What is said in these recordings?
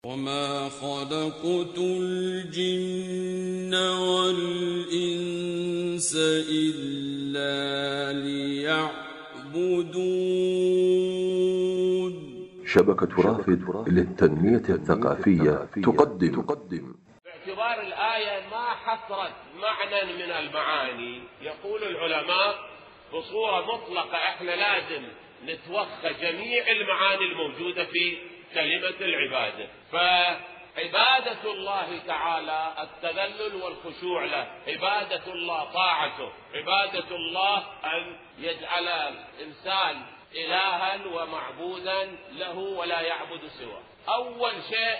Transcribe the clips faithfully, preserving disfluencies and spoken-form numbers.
وما خلقت الجن والإنس إلا ليعبدون. شبكة رافد للتنمية الثقافية تقدم باعتبار الآية ما حصرت معنى من المعاني، يقول العلماء بصورة مطلقة احنا لازم نتوخى جميع المعاني الموجودة في كلمة العبادة. فعبادة الله تعالى التذلل والخشوع له، عبادة الله طاعته، عبادة الله أن يجعل الإنسان إلها ومعبودا له ولا يعبد سواه. أول شيء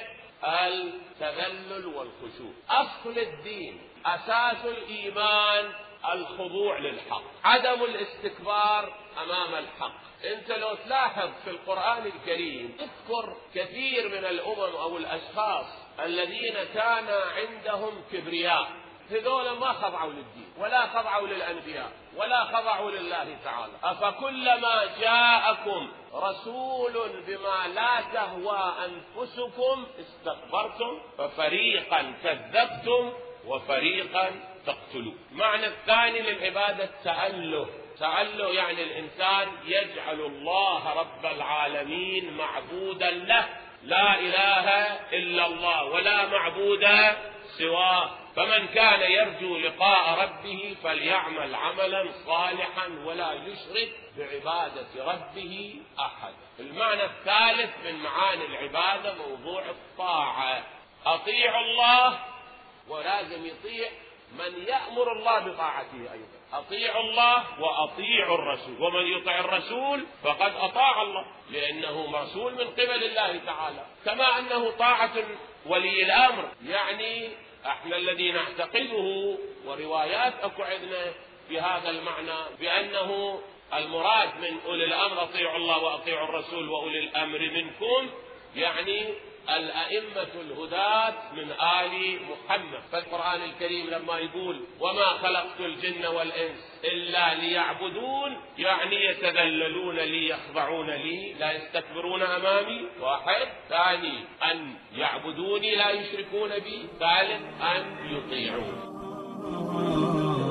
التذلل والخشوع. أصل الدين، أساس الإيمان الخضوع للحق، عدم الاستكبار أمام الحق. أنت لو تلاحظ في القرآن الكريم اذكر كثير من الأمم أو الأشخاص الذين كان عندهم كبرياء، هذول ما خضعوا للدين ولا خضعوا للأنبياء ولا خضعوا لله تعالى. أفكلما جاءكم رسول بما لا تهوى أنفسكم استكبرتم ففريقا كذبتم وفريقا تقتلون. معنى الثاني للعبادة تأله. تأله يعني الإنسان يجعل الله رب العالمين معبودا له، لا إله إلا الله ولا معبود سواه. فمن كان يرجو لقاء ربه فليعمل عملا صالحا ولا يشرك بعبادة ربه أحد. المعنى الثالث من معاني العبادة موضوع الطاعة. أطيعوا الله ولازم يطيع من يأمر الله بطاعته أيضا. أطيعوا الله وأطيعوا الرسول، ومن يطع الرسول فقد أطاع الله لأنه رسول من قبل الله تعالى. كما أنه طاعة ولي الأمر، يعني احنا الذي نعتقده وروايات اكو عندنا في هذا المعنى بأنه المراد من أولي الأمر أطيعوا الله وأطيعوا الرسول وأولي الأمر منكم، يعني الأئمة الهداة من آل محمد. فالقرآن الكريم لما يقول وما خلقت الجن والإنس إلا ليعبدون، يعني يتذللون لي يخضعون لي لا يستكبرون أمامي، واحد. ثاني أن يعبدوني لا يشركون بي. ثالث أن يطيعون.